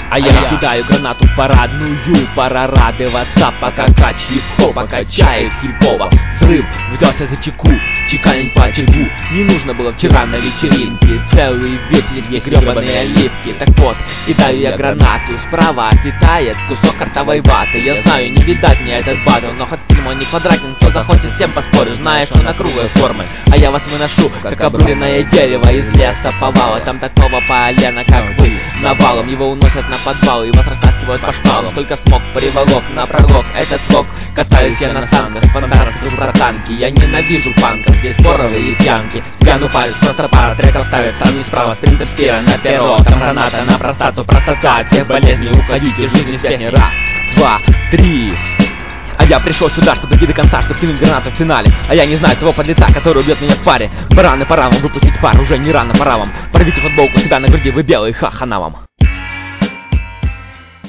А я кидаю гранату парадную, пора радоваться, пока кач хип-хопа качает хип-хопа. Взрыв взялся за чеку, чеканить по очагу. Не нужно было вчера на вечеринке целый вечер есть гребаные оливки. Так вот, кидаю я гранату, справа отлетает кусок картовой ваты. Я знаю, не видать мне этот батл, но хоть стиль мой не квадратен, кто захочет с тем поспорю, знаешь, что на круглой формы. А я вас выношу, как обрубленное дерево из леса повала. Там такого полена, как вы, навалом его уносят на подвал и вас растаскивают по шпалам. Только смог приволок на пролог этот лог. Катаюсь я на санках, фонтан скажу про танки. Я ненавижу фанков, здесь споровы и пьянки. Гляну палец, просто пара треков ставит сами справа. Спринтер спира на перо, там граната на простату. Простота от всех болезней, уходите, жизнь из песни. Раз, два, три. А я пришел сюда, чтобы дойти до конца, чтобы кинуть гранату в финале. А я не знаю того подлеца, который убьет меня в паре. Бараны, пора вам выпустить пар, уже не рано, пора вам. Порвите футболку себя на груди, вы белые, ха-хана вам.